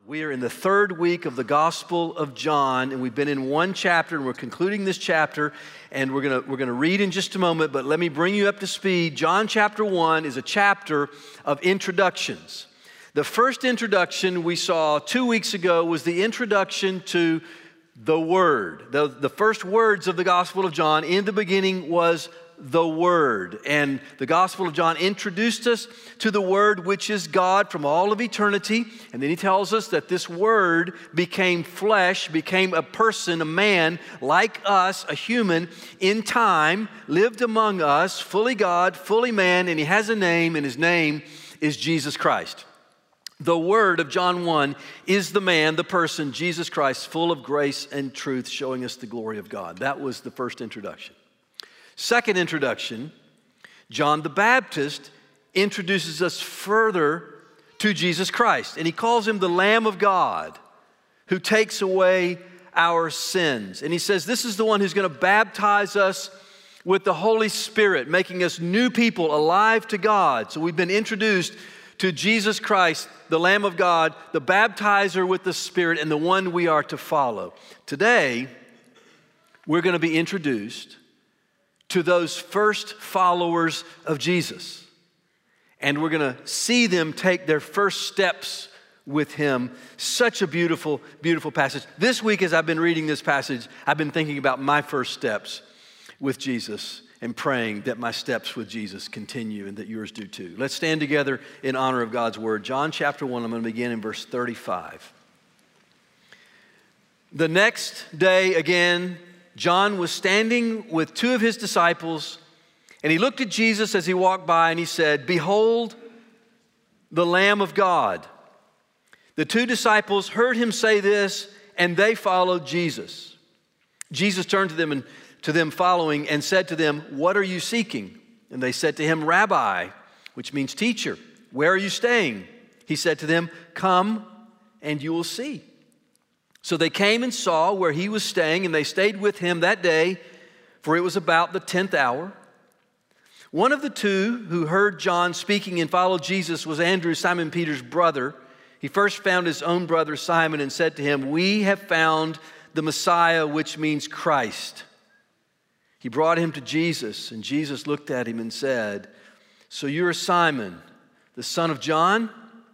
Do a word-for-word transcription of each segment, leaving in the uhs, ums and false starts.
We are in the third week of the Gospel of John, and we've been in one chapter, and we're concluding this chapter, and we're gonna, we're gonna read in just a moment, but let me bring you up to speed. John chapter one is a chapter of introductions. The first introduction we saw two weeks ago was the introduction to the Word. The, the first words of the Gospel of John, in the beginning was the Word. And the Gospel of John introduced us to the Word, which is God from all of eternity. And then he tells us that this Word became flesh, became a person, a man like us, a human in time, lived among us, fully God, fully man, and he has a name, and his name is Jesus Christ. The Word of John one is the man, the person, Jesus Christ, full of grace and truth, showing us the glory of God. That was the first introduction. Second introduction, John the Baptist introduces us further to Jesus Christ, and he calls him the Lamb of God who takes away our sins. And he says this is the one who's going to baptize us with the Holy Spirit, making us new people alive to God. So we've been introduced to Jesus Christ, the Lamb of God, the baptizer with the Spirit, and the one we are to follow. Today, we're going to be introduced to those first followers of Jesus. And we're going to see them take their first steps with him. Such a beautiful, beautiful passage. This week, as I've been reading this passage, I've been thinking about my first steps with Jesus and praying that my steps with Jesus continue and that yours do too. Let's stand together in honor of God's word. John chapter one, I'm going to begin in verse thirty-five. The next day again, John was standing with two of his disciples, and he looked at Jesus as he walked by, and he said, "Behold, the Lamb of God." The two disciples heard him say this, and they followed Jesus. Jesus turned to them and to them following and said to them, "What are you seeking?" And they said to him, "Rabbi," which means teacher, "where are you staying?" He said to them, "Come and you will see." So they came and saw where he was staying, and they stayed with him that day, for it was about the tenth hour. One of the two who heard John speaking and followed Jesus was Andrew, Simon Peter's brother. He first found his own brother Simon and said to him, "We have found the Messiah," which means Christ. He brought him to Jesus, and Jesus looked at him and said, "So you are Simon, the son of John?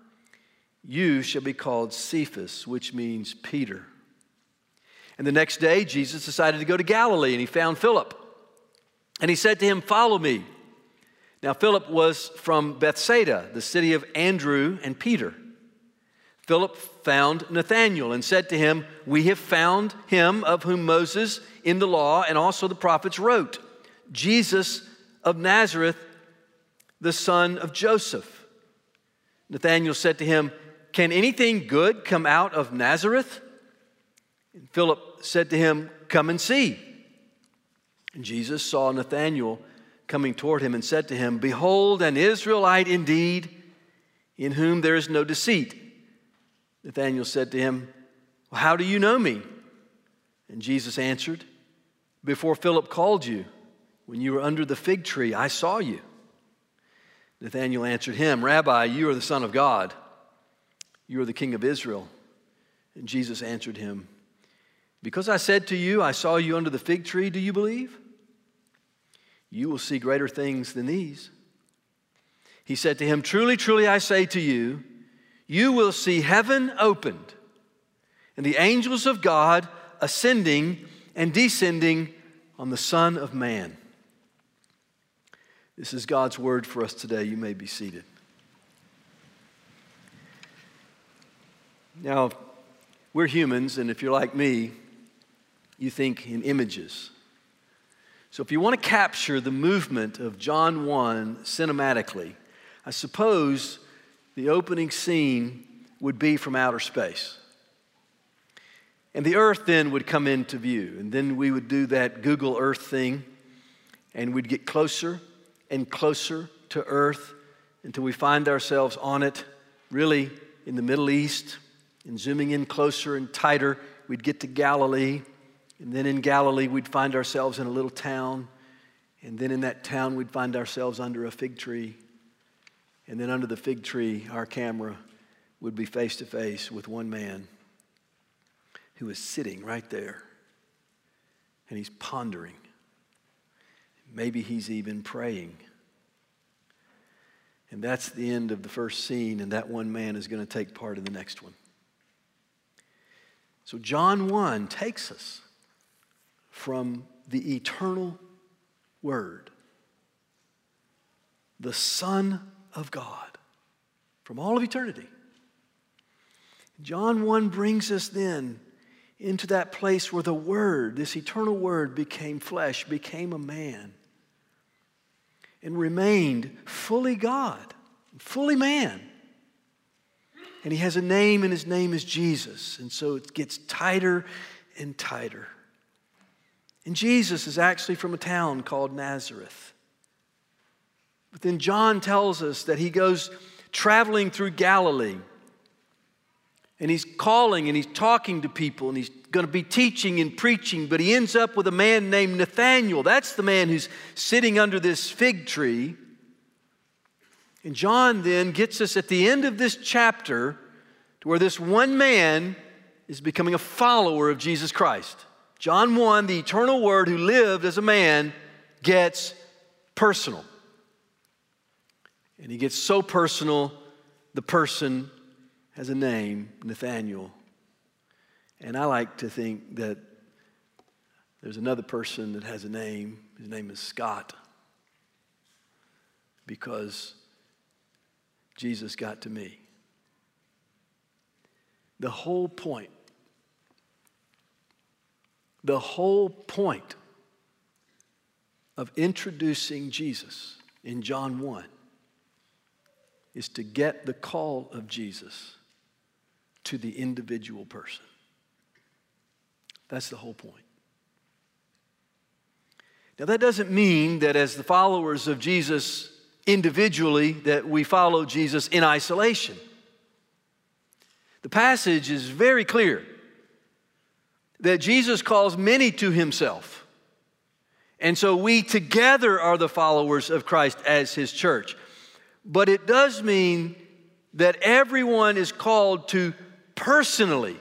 You shall be called Cephas," which means Peter. And the next day, Jesus decided to go to Galilee, and he found Philip. And he said to him, "Follow me." Now, Philip was from Bethsaida, the city of Andrew and Peter. Philip found Nathanael and said to him, "We have found him of whom Moses in the law and also the prophets wrote, Jesus of Nazareth, the son of Joseph." Nathanael said to him, "Can anything good come out of Nazareth?" And Philip said to him, "Come and see." And Jesus saw Nathanael coming toward him and said to him, "Behold, an Israelite indeed, in whom there is no deceit." Nathanael said to him, "Well, how do you know me?" And Jesus answered, "Before Philip called you, when you were under the fig tree, I saw you." Nathanael answered him, "Rabbi, you are the Son of God. You are the King of Israel." And Jesus answered him, "Because I said to you, I saw you under the fig tree, do you believe? You will see greater things than these." He said to him, "Truly, truly, I say to you, you will see heaven opened and the angels of God ascending and descending on the Son of Man." This is God's word for us today. You may be seated. Now, we're humans, and if you're like me, you think in images. So if you want to capture the movement of John one cinematically, I suppose the opening scene would be from outer space. And the earth then would come into view, and then we would do that Google Earth thing, and we'd get closer and closer to Earth until we find ourselves on it, really in the Middle East. And zooming in closer and tighter, we'd get to Galilee. And then in Galilee, we'd find ourselves in a little town. And then in that town, we'd find ourselves under a fig tree. And then under the fig tree, our camera would be face to face with one man who is sitting right there, and he's pondering. Maybe he's even praying. And that's the end of the first scene, and that one man is going to take part in the next one. So John one takes us from the eternal Word, the Son of God, from all of eternity. John one brings us then into that place where the Word, this eternal Word, became flesh, became a man, and remained fully God, fully man. And he has a name, and his name is Jesus. And so it gets tighter and tighter. And Jesus is actually from a town called Nazareth. But then John tells us that he goes traveling through Galilee. And he's calling and he's talking to people, and he's going to be teaching and preaching, but he ends up with a man named Nathanael. That's the man who's sitting under this fig tree. And John then gets us at the end of this chapter to where this one man is becoming a follower of Jesus Christ. John one, the eternal Word who lived as a man, gets personal. And he gets so personal, the person has a name, Nathanael. And I like to think that there's another person that has a name. His name is Scott. Because Jesus got to me. The whole point, the whole point of introducing Jesus in John one is to get the call of Jesus to the individual person. That's the whole point. Now, that doesn't mean that as the followers of Jesus individually, that we follow Jesus in isolation. The passage is very clear that Jesus calls many to himself. And so we together are the followers of Christ as his church. But it does mean that everyone is called to personally,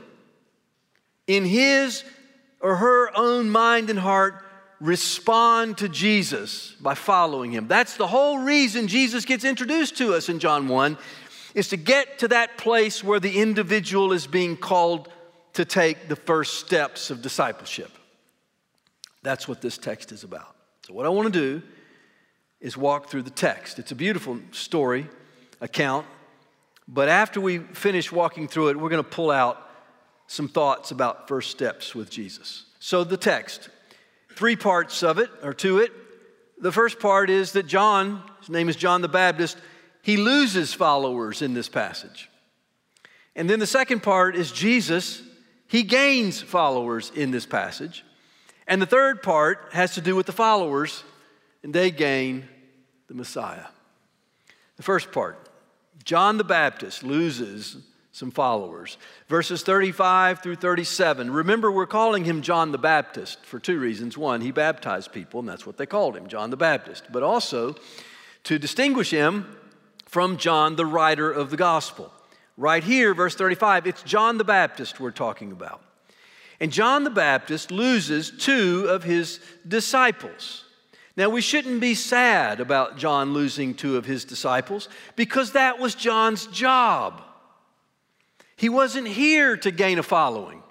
in his or her own mind and heart, respond to Jesus by following him. That's the whole reason Jesus gets introduced to us in John one, is to get to that place where the individual is being called to take the first steps of discipleship. That's what this text is about. So what I want to do is walk through the text. It's a beautiful story, account, but after we finish walking through it, we're going to pull out some thoughts about first steps with Jesus. So the text, three parts of it, or to it. The first part is that John, his name is John the Baptist, he loses followers in this passage. And then the second part is Jesus, he gains followers in this passage. And the third part has to do with the followers, and they gain the Messiah. The first part, John the Baptist loses some followers. Verses thirty-five through thirty-seven. Remember, we're calling him John the Baptist for two reasons. One, he baptized people, and that's what they called him, John the Baptist. But also to distinguish him from John, the writer of the gospel. Right here, verse thirty-five, it's John the Baptist we're talking about. And John the Baptist loses two of his disciples. Now, we shouldn't be sad about John losing two of his disciples, because that was John's job. He wasn't here to gain a following.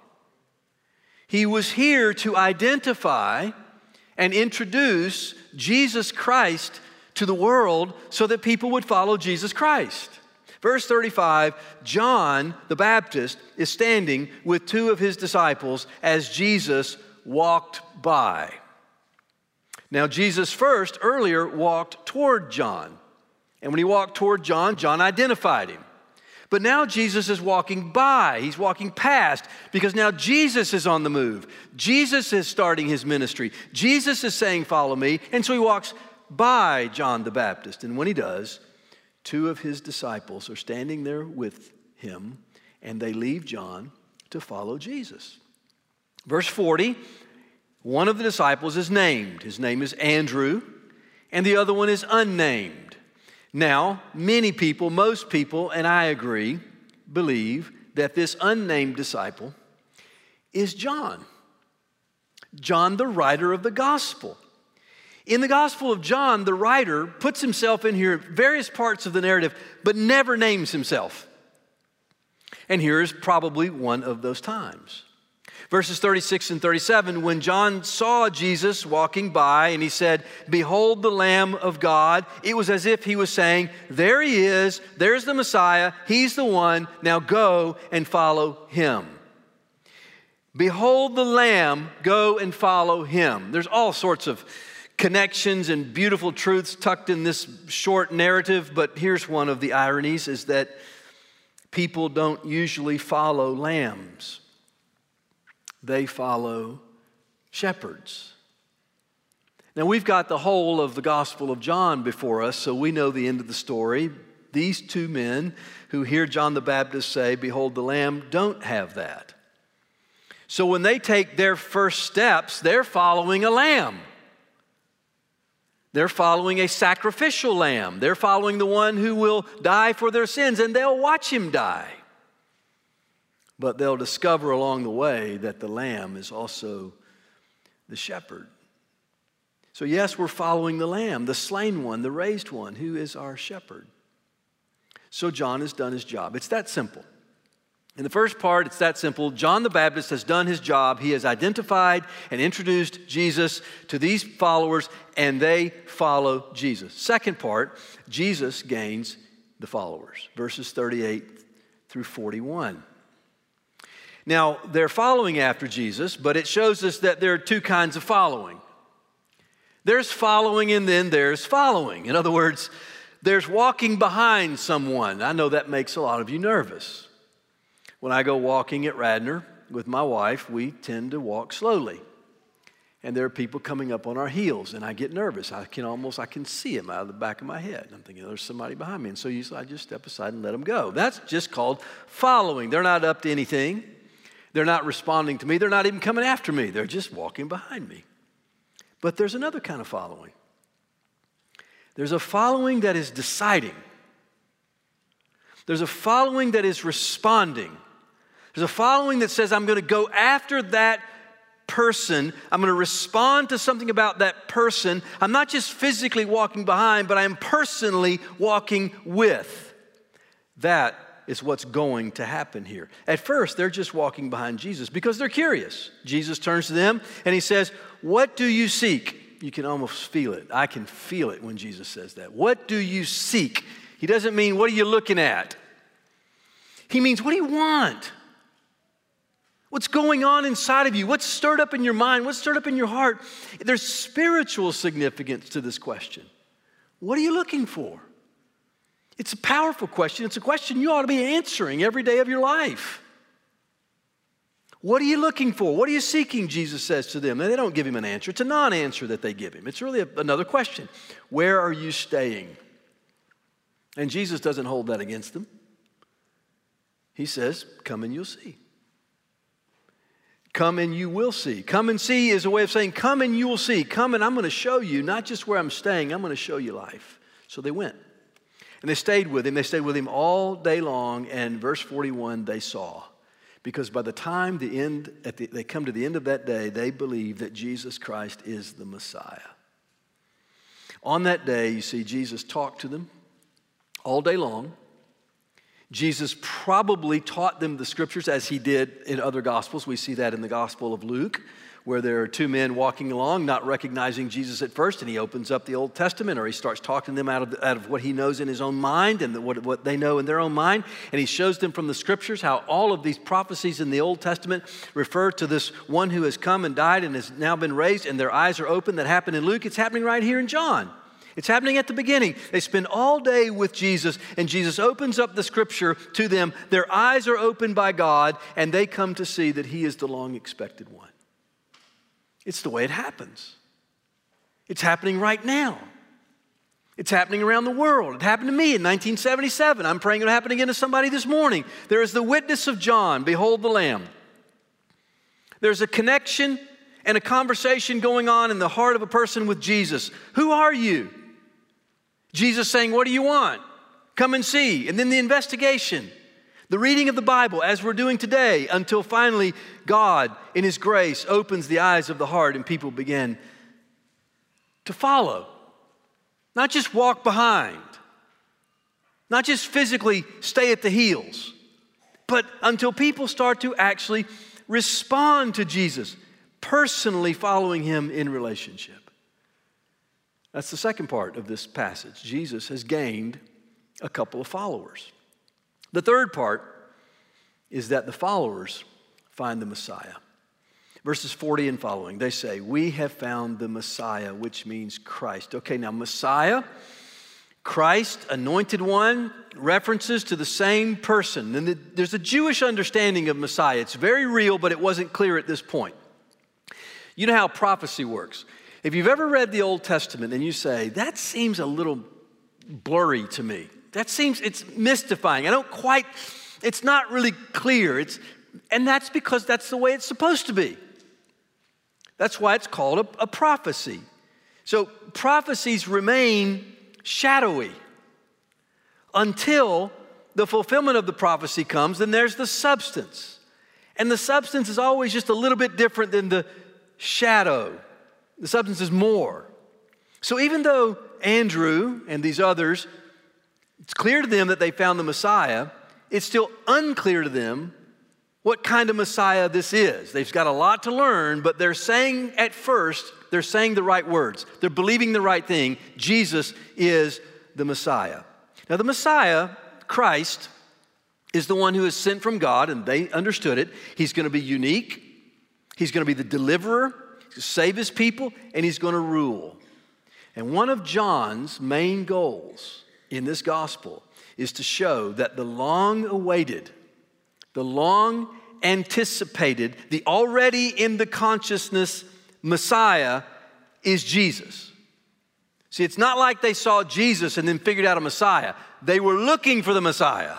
He was here to identify and introduce Jesus Christ to the world so that people would follow Jesus Christ. Verse thirty-five, John the Baptist is standing with two of his disciples as Jesus walked by. Now, Jesus first, earlier, walked toward John. And when he walked toward John, John identified him. But now Jesus is walking by. He's walking past, because now Jesus is on the move. Jesus is starting his ministry. Jesus is saying, "Follow me." And so he walks by John the Baptist. And when he does, two of his disciples are standing there with him, and they leave John to follow Jesus. Verse forty, one of the disciples is named. His name is Andrew, and the other one is unnamed. Now, many people, most people, and I agree, believe that this unnamed disciple is John. John, the writer of the gospel. In the Gospel of John, the writer puts himself in here, various parts of the narrative, but never names himself. And here is probably one of those times. Verses thirty-six and thirty-seven, when John saw Jesus walking by and he said, "Behold the Lamb of God," it was as if he was saying, there he is, there's the Messiah, he's the one, now go and follow him. Behold the Lamb, go and follow him. There's all sorts of connections and beautiful truths tucked in this short narrative, but here's one of the ironies, is that people don't usually follow lambs. They follow shepherds. Now, we've got the whole of the Gospel of John before us, so we know the end of the story. These two men who hear John the Baptist say, "Behold the Lamb," don't have that. So when they take their first steps, they're following a lamb. They're following a sacrificial lamb. They're following the one who will die for their sins, and they'll watch him die. But they'll discover along the way that the lamb is also the shepherd. So yes, we're following the lamb, the slain one, the raised one, who is our shepherd. So John has done his job. It's that simple. In the first part, it's that simple. John the Baptist has done his job. He has identified and introduced Jesus to these followers, and they follow Jesus. Second part, Jesus gains the followers. Verses thirty-eight through forty-one. Now, they're following after Jesus, but it shows us that there are two kinds of following. There's following and then there's following. In other words, there's walking behind someone. I know that makes a lot of you nervous. When I go walking at Radnor with my wife, we tend to walk slowly. And there are people coming up on our heels, and I get nervous. I can almost, I can see them out of the back of my head. And I'm thinking, there's somebody behind me. And so usually I just step aside and let them go. That's just called following. They're not up to anything. They're not responding to me. They're not even coming after me. They're just walking behind me. But there's another kind of following. There's a following that is deciding. There's a following that is responding. There's a following that says, I'm going to go after that person. I'm going to respond to something about that person. I'm not just physically walking behind, but I'm personally walking with. That is what's going to happen here. At first, they're just walking behind Jesus because they're curious. Jesus turns to them and he says, "What do you seek?" You can almost feel it. I can feel it when Jesus says that. What do you seek? He doesn't mean, what are you looking at? He means, what do you want? What's going on inside of you? What's stirred up in your mind? What's stirred up in your heart? There's spiritual significance to this question. What are you looking for? It's a powerful question. It's a question you ought to be answering every day of your life. What are you looking for? What are you seeking? Jesus says to them. And they don't give him an answer. It's a non-answer that they give him. It's really a, another question. Where are you staying? And Jesus doesn't hold that against them. He says, come and you'll see. Come and you will see. Come and see is a way of saying, come and you will see. Come and I'm going to show you, not just where I'm staying, I'm going to show you life. So they went. And they stayed with him. They stayed with him all day long. And verse forty-one, they saw. Because by the time the end, at the, they come to the end of that day, they believe that Jesus Christ is the Messiah. On that day, you see, Jesus talked to them all day long. Jesus probably taught them the scriptures as he did in other gospels. We see that in the Gospel of Luke, where there are two men walking along, not recognizing Jesus at first, and he opens up the Old Testament, or he starts talking to them out of, out of what he knows in his own mind and the, what, what they know in their own mind, and he shows them from the scriptures how all of these prophecies in the Old Testament refer to this one who has come and died and has now been raised, and their eyes are open. That happened in Luke. It's happening right here in John. It's happening at the beginning. They spend all day with Jesus, and Jesus opens up the scripture to them. Their eyes are opened by God, and they come to see that he is the long-expected one. It's the way it happens. It's happening right now. It's happening around the world. It happened to me in nineteen seventy-seven. I'm praying it'll happen again to somebody this morning. There is the witness of John, behold the Lamb. There's a connection and a conversation going on in the heart of a person with Jesus. Who are you? Jesus saying, what do you want? Come and see. And then the investigation. The reading of the Bible, as we're doing today, until finally God, in His grace, opens the eyes of the heart and people begin to follow. Not just walk behind. Not just physically stay at the heels. But until people start to actually respond to Jesus, personally following Him in relationship. That's the second part of this passage. Jesus has gained a couple of followers. The third part is that the followers find the Messiah. Verses forty and following, they say, we have found the Messiah, which means Christ. Okay, now Messiah, Christ, anointed one, references to the same person. And there's a Jewish understanding of Messiah. It's very real, but it wasn't clear at this point. You know how prophecy works. If you've ever read the Old Testament and you say, that seems a little blurry to me. That seems, it's mystifying. I don't quite, it's not really clear. It's, and that's because that's the way it's supposed to be. That's why it's called a, a prophecy. So prophecies remain shadowy until the fulfillment of the prophecy comes, then there's the substance. And the substance is always just a little bit different than the shadow. The substance is more. So even though Andrew and these others, it's clear to them that they found the Messiah, it's still unclear to them what kind of Messiah this is. They've got a lot to learn, but they're saying at first, they're saying the right words. They're believing the right thing. Jesus is the Messiah. Now the Messiah, Christ, is the one who is sent from God, and they understood it. He's going to be unique. He's going to be the deliverer, to save His people, and He's going to rule. And one of John's main goals in this gospel is to show that the long-awaited, the long-anticipated, the already in the consciousness Messiah is Jesus. See, it's not like they saw Jesus and then figured out a Messiah. They were looking for the Messiah.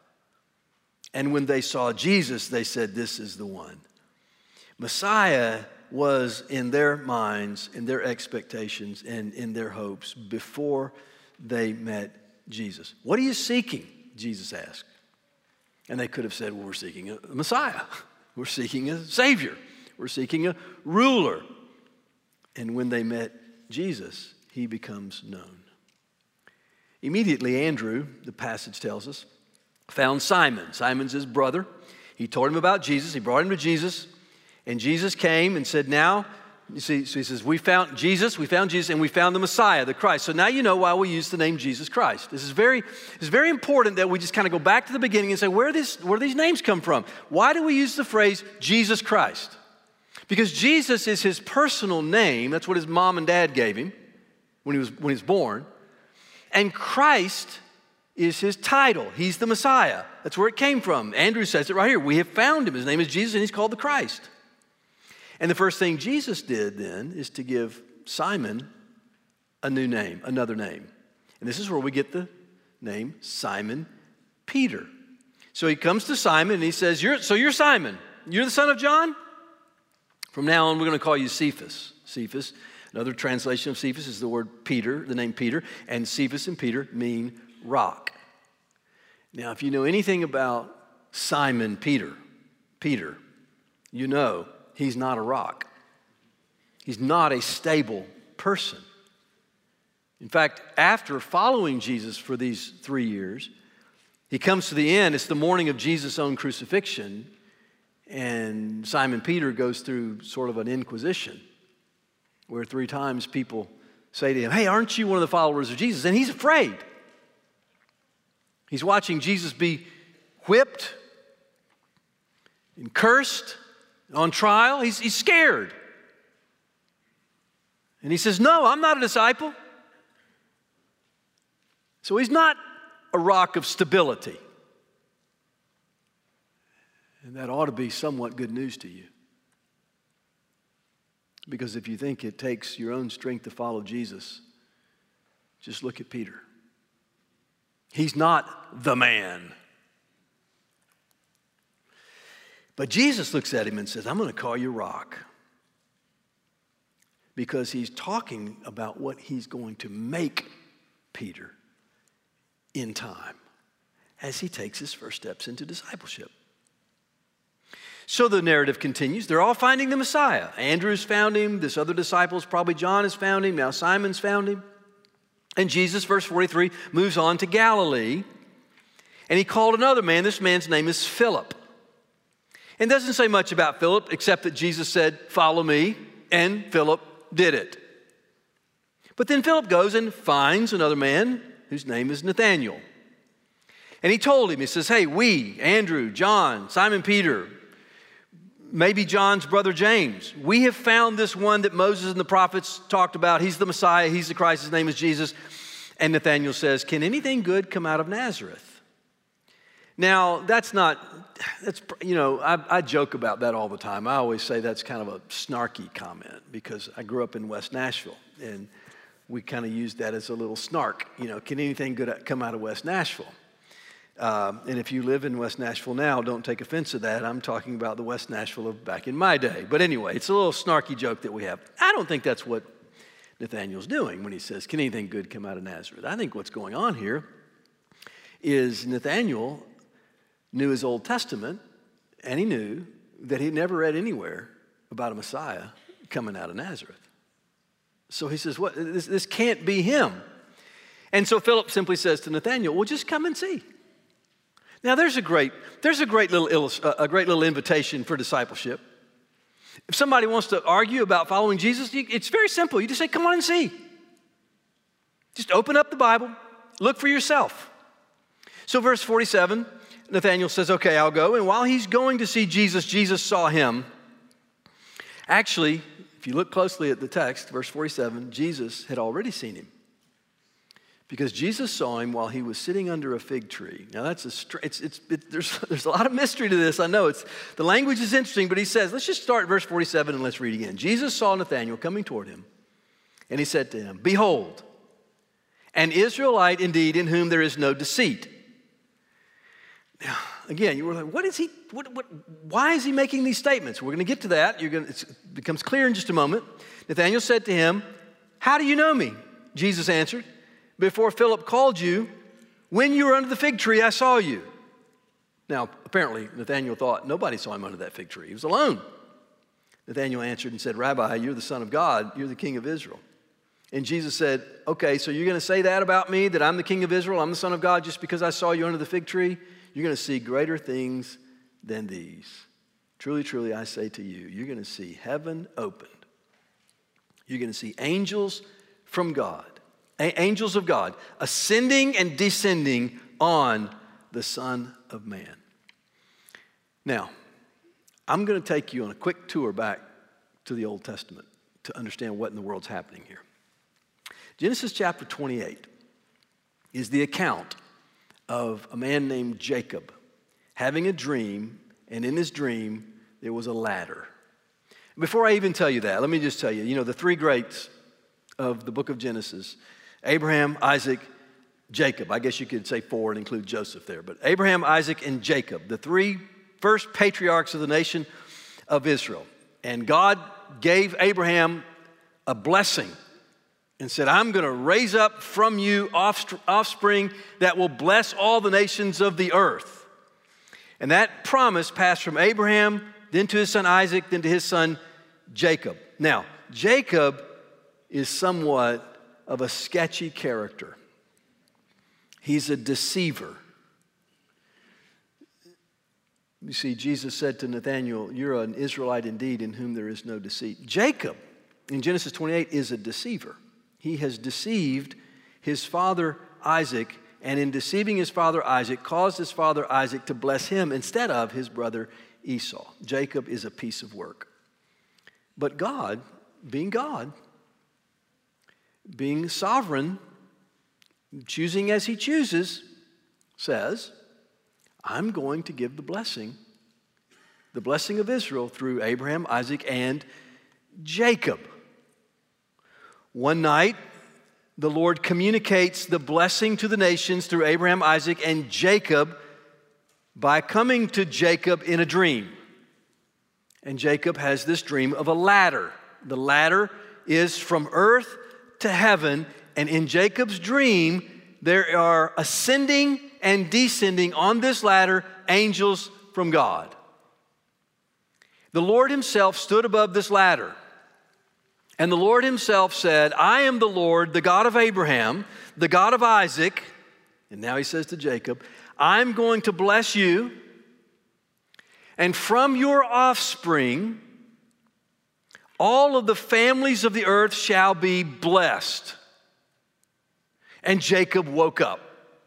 And when they saw Jesus, they said, this is the one. Messiah was in their minds, in their expectations, and in their hopes before they met Jesus. What are you seeking? Jesus asked. And they could have said, well, we're seeking a Messiah. We're seeking a Savior. We're seeking a ruler. And when they met Jesus, He becomes known. Immediately, Andrew, the passage tells us, found Simon. Simon's his brother. He told him about Jesus. He brought him to Jesus. And Jesus came and said, now, you see, so he says, we found Jesus, we found Jesus, and we found the Messiah, the Christ. So now you know why we use the name Jesus Christ. This is very, it's very important that we just kind of go back to the beginning and say, where, this, where do these names come from? Why do we use the phrase Jesus Christ? Because Jesus is His personal name. That's what His mom and dad gave Him when he was, when he was born. And Christ is His title. He's the Messiah. That's where it came from. Andrew says it right here. We have found Him. His name is Jesus, and He's called the Christ. And the first thing Jesus did then is to give Simon a new name, another name. And this is where we get the name Simon Peter. So He comes to Simon and He says, you're, so you're Simon. You're the son of John? From now on, we're going to call you Cephas. Cephas, another translation of Cephas is the word Peter, the name Peter. And Cephas and Peter mean rock. Now, if you know anything about Simon Peter, Peter, you know he's not a rock. He's not a stable person. In fact, after following Jesus for these three years, he comes to the end. It's the morning of Jesus' own crucifixion, and Simon Peter goes through sort of an inquisition where three times people say to him, hey, aren't you one of the followers of Jesus? And he's afraid. He's watching Jesus be whipped and cursed, on trial. He's, he's scared. And he says, no, I'm not a disciple. So he's not a rock of stability. And that ought to be somewhat good news to you. Because if you think it takes your own strength to follow Jesus, just look at Peter. He's not the man. But Jesus looks at him and says, I'm going to call you rock. Because he's talking about what he's going to make Peter in time. as he takes his first steps into discipleship. So the narrative continues. They're all finding the Messiah. Andrew's found him. This other disciples, probably John, has found him. Now Simon's found him. And Jesus, verse forty-three, moves on to Galilee. And he called another man. This man's name is Philip. And doesn't say much about Philip, except that Jesus said, follow me. And Philip did it. But then Philip goes and finds another man whose name is Nathanael. And he told him, he says, hey, we, Andrew, John, Simon Peter, maybe John's brother James, we have found this one that Moses and the prophets talked about. He's the Messiah. He's the Christ. His name is Jesus. And Nathanael says, can anything good come out of Nazareth? Now, that's not, that's, you know, I, I joke about that all the time. I always say that's kind of a snarky comment because I grew up in West Nashville and we kind of used that as a little snark. You know, can anything good come out of West Nashville? Um, and if you live in West Nashville now, don't take offense to that. I'm talking about the West Nashville of back in my day. But anyway, it's a little snarky joke that we have. I don't think that's what Nathanael's doing when he says, can anything good come out of Nazareth? I think what's going on here is Nathanael knew his Old Testament, and he knew that he'd never read anywhere about a Messiah coming out of Nazareth. So he says, "What? This, this can't be him." And so Philip simply says to Nathanael, well, just come and see. Now, there's a great, there's a great little, illus- a great little invitation for discipleship. If somebody wants to argue about following Jesus, you, it's very simple. You just say, come on and see. Just open up the Bible, look for yourself. So verse forty-seven, Nathanael says, okay, I'll go. And while he's going to see Jesus, Jesus saw him. Actually, if you look closely at the text, verse forty-seven, Jesus had already seen him. Because Jesus saw him while he was sitting under a fig tree. Now that's a, it's, it's, it, there's, there's a lot of mystery to this. I know it's, the language is interesting, but he says, let's just start at verse forty-seven and let's read again. Jesus saw Nathanael coming toward him, and he said to him, behold, an Israelite indeed in whom there is no deceit. Now, again, you were like, what is he, what, what, why is he making these statements? We're going to get to that. You're going to, it becomes clear in just a moment. Nathanael said to him, how do you know me? Jesus answered, before Philip called you, when you were under the fig tree, I saw you. Now, apparently, Nathanael thought nobody saw him under that fig tree. He was alone. Nathanael answered and said, Rabbi, you're the Son of God. You're the King of Israel. And Jesus said, okay, so you're going to say that about me, that I'm the King of Israel, I'm the Son of God, just because I saw you under the fig tree? You're going to see greater things than these. Truly, truly, I say to you, you're going to see heaven opened. You're going to see angels from God, angels of God, ascending and descending on the Son of Man. Now, I'm going to take you on a quick tour back to the Old Testament to understand what in the world's happening here. Genesis chapter twenty-eight is the account of a man named Jacob having a dream, and in his dream, there was a ladder. Before I even tell you that, let me just tell you, you know, the three greats of the book of Genesis, Abraham, Isaac, Jacob. I guess you could say four and include Joseph there, but Abraham, Isaac, and Jacob, the three first patriarchs of the nation of Israel. And God gave Abraham a blessing and said, I'm going to raise up from you offspring that will bless all the nations of the earth. And that promise passed from Abraham, then to his son Isaac, then to his son Jacob. Now, Jacob is somewhat of a sketchy character. He's a deceiver. You see, Jesus said to Nathanael, you're an Israelite indeed in whom there is no deceit. Jacob, in Genesis twenty-eight, is a deceiver. He has deceived his father Isaac, and in deceiving his father Isaac, caused his father Isaac to bless him instead of his brother Esau. Jacob is a piece of work. But God, being God, being sovereign, choosing as he chooses, says, I'm going to give the blessing, the blessing of Israel through Abraham, Isaac, and Jacob. One night, the Lord communicates the blessing to the nations through Abraham, Isaac, and Jacob by coming to Jacob in a dream. And Jacob has this dream of a ladder. The ladder is from earth to heaven, and in Jacob's dream, there are ascending and descending on this ladder angels from God. The Lord himself stood above this ladder. And the Lord himself said, I am the Lord, the God of Abraham, the God of Isaac. And now he says to Jacob, I'm going to bless you. And from your offspring, all of the families of the earth shall be blessed. And Jacob woke up.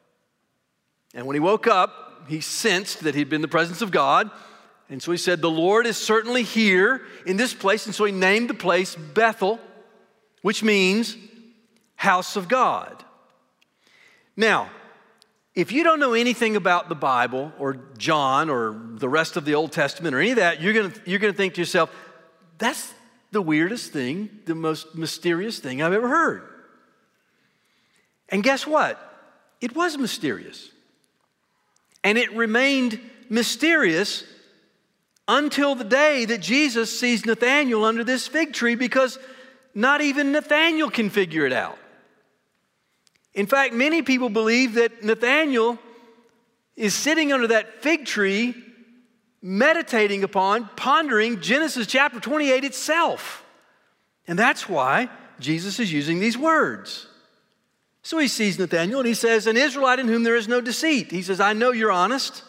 And when he woke up, he sensed that he'd been in the presence of God. And so he said, the Lord is certainly here in this place. And so he named the place Bethel, which means house of God. Now, if you don't know anything about the Bible or John or the rest of the Old Testament or any of that, you're gonna, you're gonna think to yourself, that's the weirdest thing, the most mysterious thing I've ever heard. And guess what? It was mysterious. And it remained mysterious until the day that Jesus sees Nathanael under this fig tree, because not even Nathanael can figure it out. In fact, many people believe that Nathanael is sitting under that fig tree, meditating upon, pondering Genesis chapter twenty-eight itself. And that's why Jesus is using these words. So he sees Nathanael and he says, an Israelite in whom there is no deceit. He says, I know you're honest.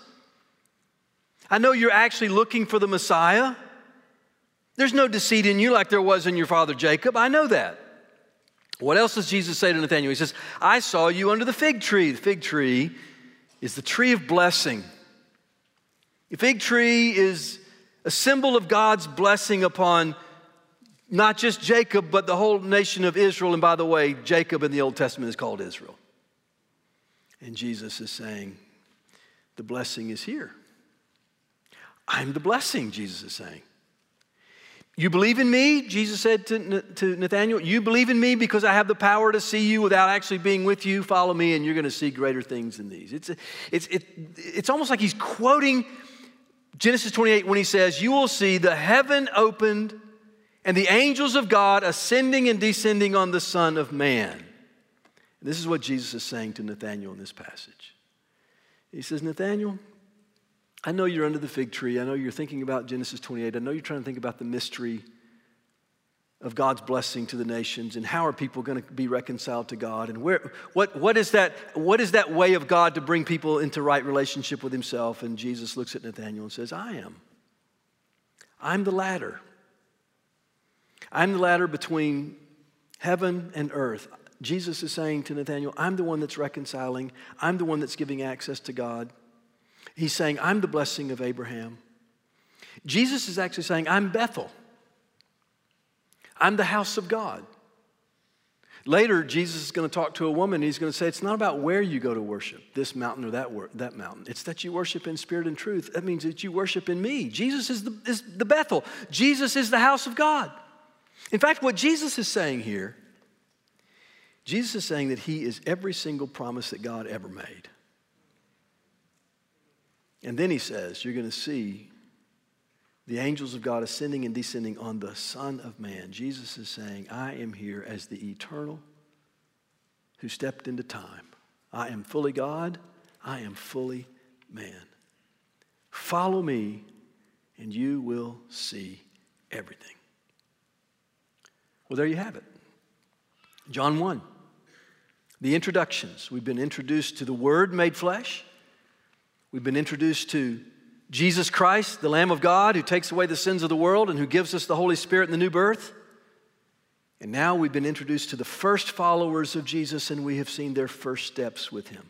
I know you're actually looking for the Messiah. There's no deceit in you like there was in your father Jacob. I know that. What else does Jesus say to Nathanael? He says, I saw you under the fig tree. The fig tree is the tree of blessing. The fig tree is a symbol of God's blessing upon not just Jacob, but the whole nation of Israel. And by the way, Jacob in the Old Testament is called Israel. And Jesus is saying, the blessing is here. I'm the blessing, Jesus is saying. You believe in me, Jesus said to, to Nathanael, you believe in me because I have the power to see you without actually being with you. Follow me and you're going to see greater things than these. It's, it's, it, it's almost like he's quoting Genesis twenty-eight when he says, you will see the heaven opened and the angels of God ascending and descending on the Son of Man. And this is what Jesus is saying to Nathanael in this passage. He says, Nathanael, I know you're under the fig tree. I know you're thinking about Genesis twenty-eight. I know you're trying to think about the mystery of God's blessing to the nations and how are people going to be reconciled to God, and where, what, what is that, what is that way of God to bring people into right relationship with himself? And Jesus looks at Nathanael and says, I am. I'm the ladder. I'm the ladder between heaven and earth. Jesus is saying to Nathanael, I'm the one that's reconciling. I'm the one that's giving access to God. He's saying, I'm the blessing of Abraham. Jesus is actually saying, I'm Bethel. I'm the house of God. Later, Jesus is going to talk to a woman. He's going to say, it's not about where you go to worship, this mountain or that, wor- that mountain. It's that you worship in spirit and truth. That means that you worship in me. Jesus is the, is the Bethel. Jesus is the house of God. In fact, what Jesus is saying here, Jesus is saying that he is every single promise that God ever made. And then he says, you're going to see the angels of God ascending and descending on the Son of Man. Jesus is saying, I am here as the eternal who stepped into time. I am fully God. I am fully man. Follow me and you will see everything. Well, there you have it. John one, the introductions. We've been introduced to the Word made flesh. We've been introduced to Jesus Christ, the Lamb of God, who takes away the sins of the world and who gives us the Holy Spirit in the new birth. And now we've been introduced to the first followers of Jesus, and we have seen their first steps with him.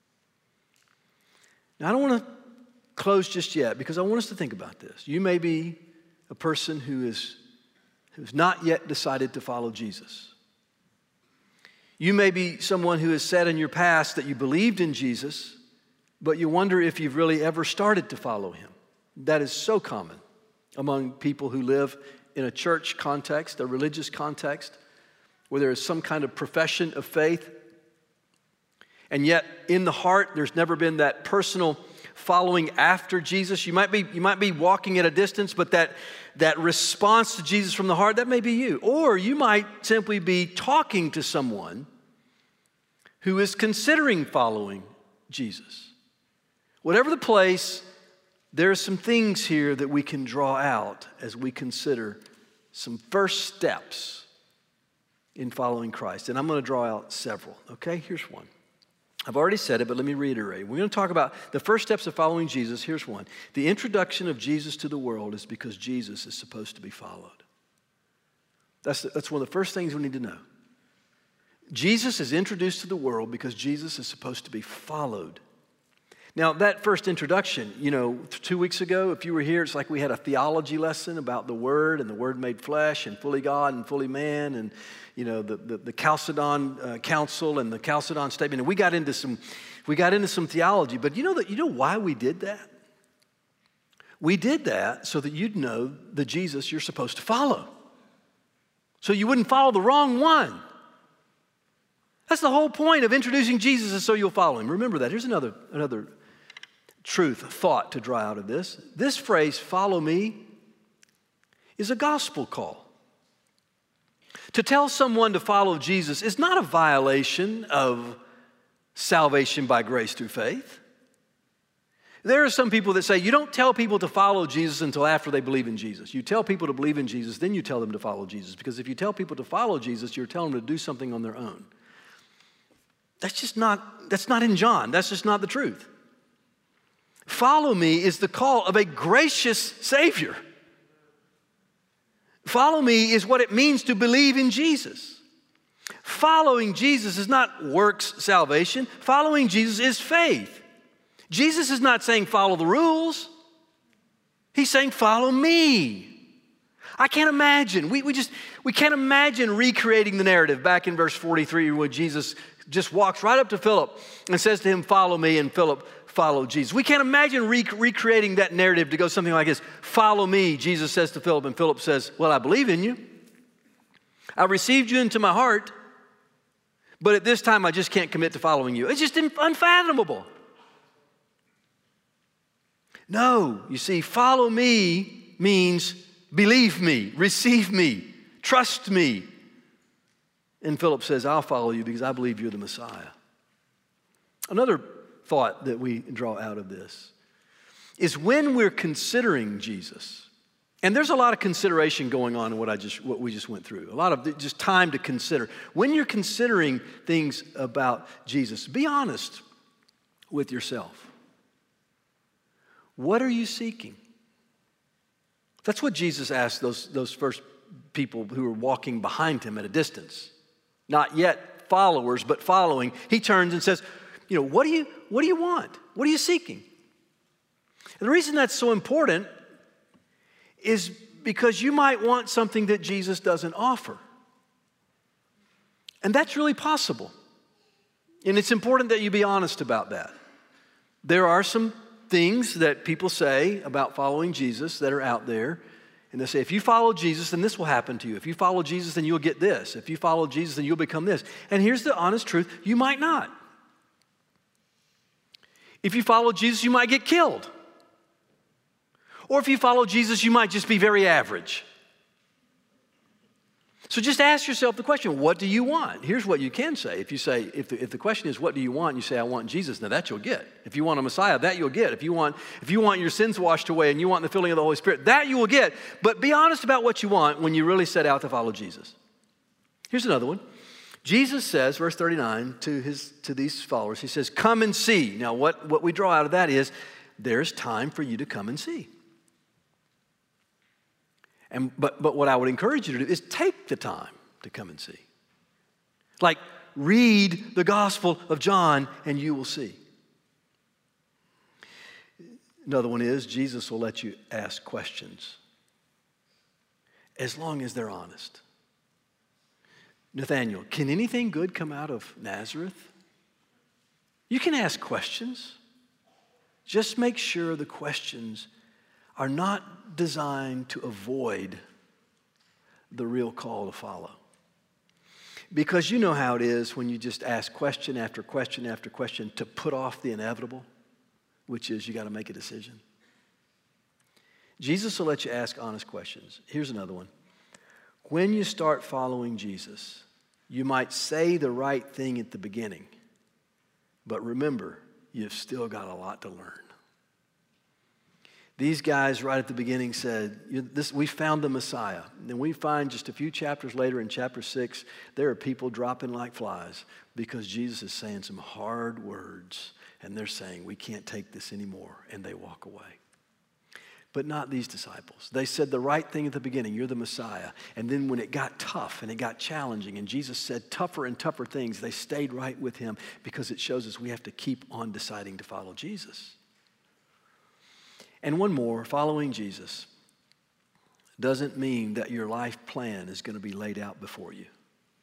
Now, I don't want to close just yet because I want us to think about this. You may be a person who is who's not yet decided to follow Jesus. You may be someone who has said in your past that you believed in Jesus, but you wonder if you've really ever started to follow him. That is so common among people who live in a church context, a religious context, where there is some kind of profession of faith, and yet in the heart there's never been that personal following after Jesus. You might be, you might be walking at a distance, but that, that response to Jesus from the heart, that may be you. Or you might simply be talking to someone who is considering following Jesus. Whatever the place, there are some things here that we can draw out as we consider some first steps in following Christ. And I'm going to draw out several, okay? Here's one. I've already said it, but let me reiterate. We're going to talk about the first steps of following Jesus. Here's one. The introduction of Jesus to the world is because Jesus is supposed to be followed. That's, the, that's one of the first things we need to know. Jesus is introduced to the world because Jesus is supposed to be followed. Now, that first introduction, you know, two weeks ago, if you were here, it's like we had a theology lesson about the Word and the Word made flesh and fully God and fully man and, you know, the, the, the Chalcedon uh, Council and the Chalcedon Statement. And we got into some, we got into some theology. But you know that, you know why we did that? We did that so that you'd know the Jesus you're supposed to follow. So you wouldn't follow the wrong one. That's the whole point of introducing Jesus, is so you'll follow him. Remember that. Here's another, another truth, thought to draw out of this. This phrase, follow me, is a gospel call. To tell someone to follow Jesus is not a violation of salvation by grace through faith. There are some people that say you don't tell people to follow Jesus until after they believe in Jesus. You tell people to believe in Jesus, then you tell them to follow Jesus. Because if you tell people to follow Jesus, you're telling them to do something on their own. That's just not, that's not in John. That's just not the truth. Follow me is the call of a gracious Savior. Follow me is what it means to believe in Jesus. Following Jesus is not works salvation. Following Jesus is faith. Jesus is not saying follow the rules. He's saying follow me. I can't imagine. We, we just we can't imagine recreating the narrative back in verse forty-three where Jesus just walks right up to Philip and says to him, follow me, and Philip followed Jesus. We can't imagine rec- recreating that narrative to go something like this. Follow me, Jesus says to Philip, and Philip says, well, I believe in you. I received you into my heart, but at this time I just can't commit to following you. It's just unfathomable. No, you see, follow me means believe me, receive me, trust me. And Philip says, I'll follow you because I believe you're the Messiah. Another thought that we draw out of this is when we're considering Jesus, and there's a lot of consideration going on in what I just what we just went through, a lot of just time to consider. When you're considering things about Jesus, be honest with yourself. What are you seeking? That's what Jesus asked those, those first people who were walking behind him at a distance. Not yet followers, but following. He turns and says, you know, what do you, what do you want? What are you seeking? And the reason that's so important is because you might want something that Jesus doesn't offer. And that's really possible. And it's important that you be honest about that. There are some things that people say about following Jesus that are out there. And they say, if you follow Jesus, then this will happen to you. If you follow Jesus, then you'll get this. If you follow Jesus, then you'll become this. And here's the honest truth, you might not. If you follow Jesus, you might get killed. Or if you follow Jesus, you might just be very average. So just ask yourself the question, what do you want? Here's what you can say. If you say, if the, if the question is, what do you want? And you say, I want Jesus. Now that you'll get. If you want a Messiah, that you'll get. If you want, if you want your sins washed away and you want the filling of the Holy Spirit, that you will get. But be honest about what you want when you really set out to follow Jesus. Here's another one. Jesus says, verse thirty-nine, to his to these followers, he says, come and see. Now what, what we draw out of that is, there's time for you to come and see. And, but, but what I would encourage you to do is take the time to come and see. Like, read the Gospel of John and you will see. Another one is, Jesus will let you ask questions as long as they're honest. Nathaniel, can anything good come out of Nazareth? You can ask questions. Just make sure the questions are not designed to avoid the real call to follow. Because you know how it is when you just ask question after question after question to put off the inevitable, which is you got to make a decision. Jesus will let you ask honest questions. Here's another one. When you start following Jesus, you might say the right thing at the beginning, but remember, you've still got a lot to learn. These guys right at the beginning said, this, we found the Messiah. And we find just a few chapters later in chapter six, there are people dropping like flies because Jesus is saying some hard words. And they're saying, we can't take this anymore. And they walk away. But not these disciples. They said the right thing at the beginning, you're the Messiah. And then when it got tough and it got challenging and Jesus said tougher and tougher things, they stayed right with him because it shows us we have to keep on deciding to follow Jesus. And one more, following Jesus doesn't mean that your life plan is going to be laid out before you.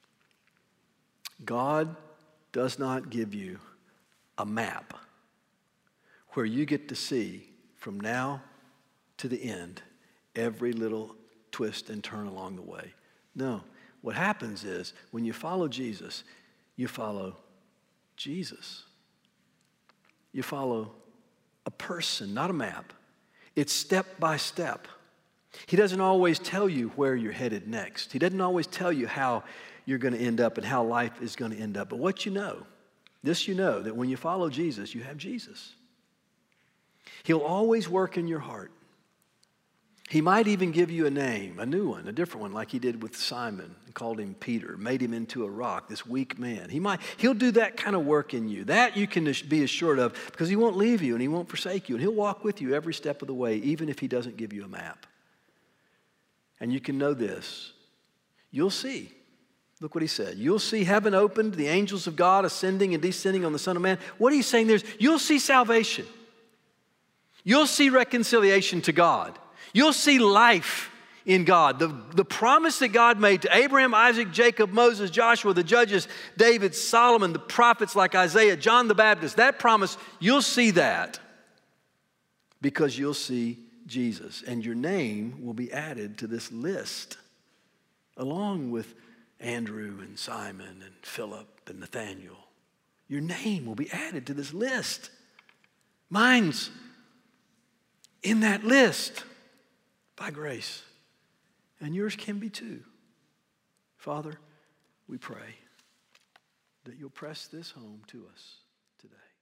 God does not give you a map where you get to see from now to the end every little twist and turn along the way. No, what happens is when you follow Jesus, you follow Jesus. You follow a person, not a map. It's step by step. He doesn't always tell you where you're headed next. He doesn't always tell you how you're going to end up and how life is going to end up. But what you know, this you know, that when you follow Jesus, you have Jesus. He'll always work in your heart. He might even give you a name, a new one, a different one, like he did with Simon and called him Peter, made him into a rock, this weak man. He might, he'll do that kind of work in you. That you can be assured of because he won't leave you and he won't forsake you. And he'll walk with you every step of the way, even if he doesn't give you a map. And you can know this. You'll see. Look what he said. You'll see heaven opened, the angels of God ascending and descending on the Son of Man. What he's saying there is you'll see salvation. You'll see reconciliation to God. You'll see life in God. The, the promise that God made to Abraham, Isaac, Jacob, Moses, Joshua, the judges, David, Solomon, the prophets like Isaiah, John the Baptist, that promise, you'll see that because you'll see Jesus. And your name will be added to this list along with Andrew and Simon and Philip and Nathaniel. Your name will be added to this list. Mine's in that list. By grace. And yours can be too. Father, we pray that you'll press this home to us today.